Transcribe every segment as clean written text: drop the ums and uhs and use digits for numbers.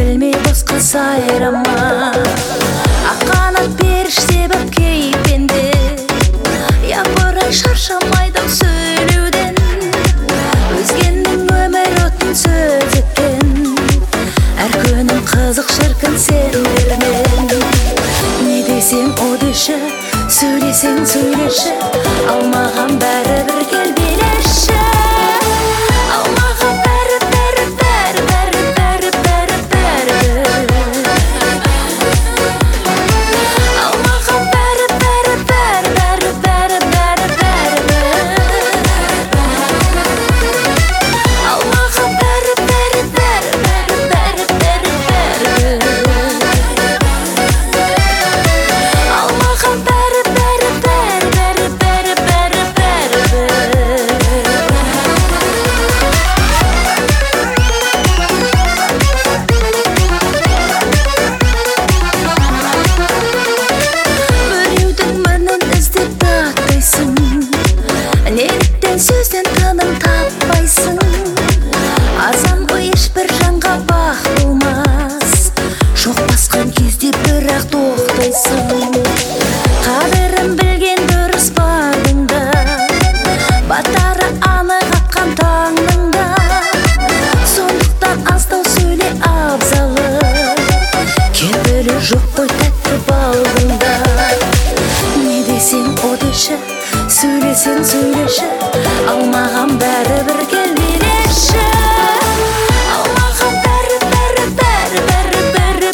келмей босқа сайрама. Аққанат періште боп кейпенде, япырай шаршамайды сөйлеуден. Өзгенің өмір отын сөз еткен, әр күнім қызық шіркін сендермен. Не десең о деші, сөйлесең сөйлеші, алмаған бәрібір кел билеші. Сөзден тыным таппайсың, азан ғой ешбір жанға бақ болмас. Жоқ басқан кезде бірақ тоқтайсың. Қадірін білген дұрыс бардың-да, батары анық атқан таңның-да. Сондықтан аздау сөйле абзалы, кепілі жоқ қой тәтті балдың-да. Не десең о деші, сөйлесең сөйлеші, алмаған бәрібір кел билеші. Алмаған бәрі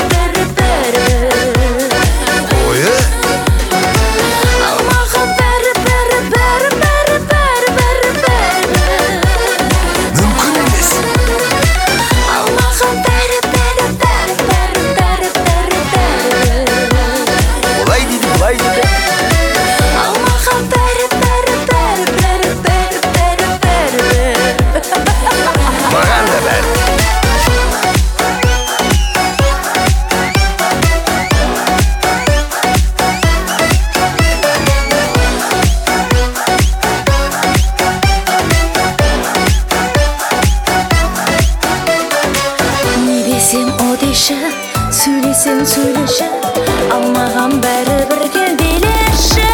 ойы алмаған мүмкін емес. алмаған Олай дейді, бұлай дейді. алмаған Маған да бәрі. Не десең о деші, сөйлесең сөйлеші, алмаған бәрібір кел билеші.